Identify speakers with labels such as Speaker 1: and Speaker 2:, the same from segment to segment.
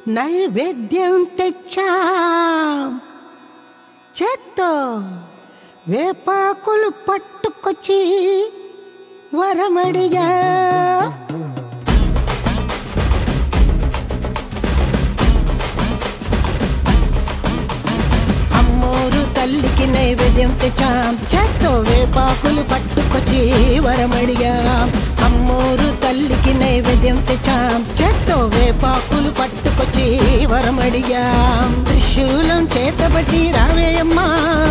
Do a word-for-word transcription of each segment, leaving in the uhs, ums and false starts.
Speaker 1: నైవేద్యం తెచ్చాం చేత్తో వేపాకులు పట్టుకొచ్చి వరమడిగా అమ్మోరు తల్లికి నైవేద్యం తెచ్చాం చేత్తో వేపాకులు పట్టుకొచ్చి వరమడిగా అమ్మోరు తల్లికి నైవేద్యం తెచ్చాం చేత్తో వేపాకులు పట్టుకొచ్చి వరమడిగా త్రిశూలం చేతబట్టి రావేయమ్మా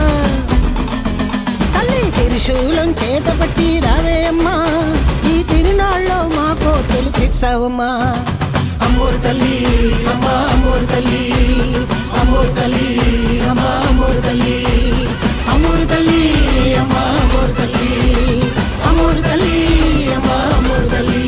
Speaker 1: తల్లి త్రిశూలం చేతబట్టి రావేయమ్మా ఈ తిరునాళ్ళలో మాకు తెలిసిచ్చావమ్మా అమ్మోరు తల్లి అమ్మా అమ్మోరు తల్లి అమ్మోరు తల్లి అమ్మా అమ్మోరు తల్లి అమ్మోరు తల్లి అమ్మా అమ్మోరు తల్లి అమ్మోరు తల్లి అమ్మా అమ్మోరు తల్లి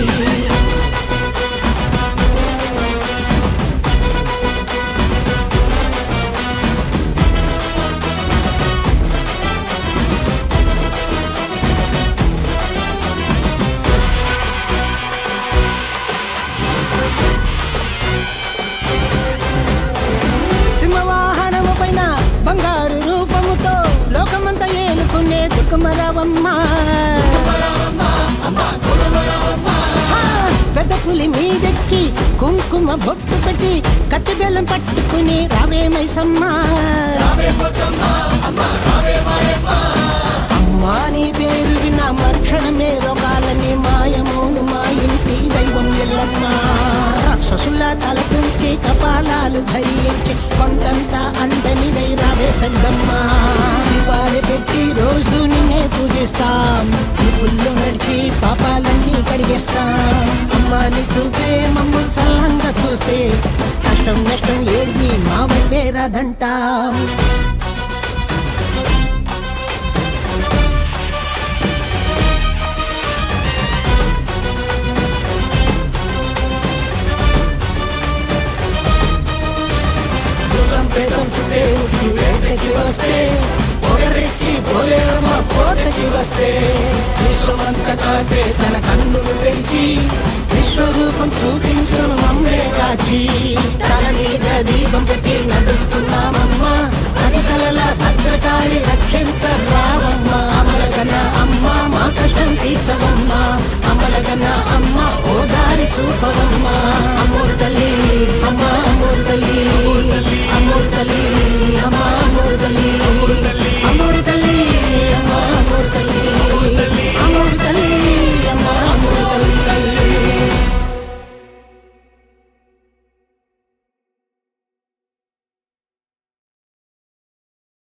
Speaker 1: సింహవాహనము పైన బంగారు రూపముతో లోకమంతా ఏలుకునే దుఃఖమరావమ్మ పెద్ద పులి మీదెక్కి కుంకుమ బొట్టు పెట్టి కత్తి బెల్లం పట్టుకుని రావే మైసమ్మ అమ్మా నీ పేరు విన్న మరుక్షణమే రోగాలని మాయమోను మా ఇంటి దైవం ఎల్లమ్మ రాక్షసుల తలపించి కపాలాలు ధరించి కొండంతా అండని వైరావే పెద్దమ్మ దివాళి పెట్టి రోజు నిన్నే పూజిస్తాం పుల్లు నడిచి పాపాలన్నీ కడిగేస్తాం అమ్మాని చూపే మమ్ము చల్లంగా చూస్తే కష్టం నష్టం ఏది మా వైపే రాదంటాం ప్రేతం చుట్టే ఉట్టి వేటకి వస్తే పొగరెక్కి పోలేరమ్మ కోటకి వస్తే విశ్వమంతా కాచే తన కన్నులు తెరిచి విశ్వరూపం చూపించును మమ్మే కాచి తల మీద దీపం పెట్టి నడుస్తున్నామమ్మ అది కలల భద్రకాళి రక్షించరావమ్మ అమలగన అమ్మ మా కష్టం తీర్చవమ్మ అమలగన అమ్మ ఓ దారి చూపవమ్మ అమ్మోరు తల్లి అమ్మ అమ్మోరు తల్లి అమ్మోరు తల్లి అమ్మ అమ్మోరు తల్లి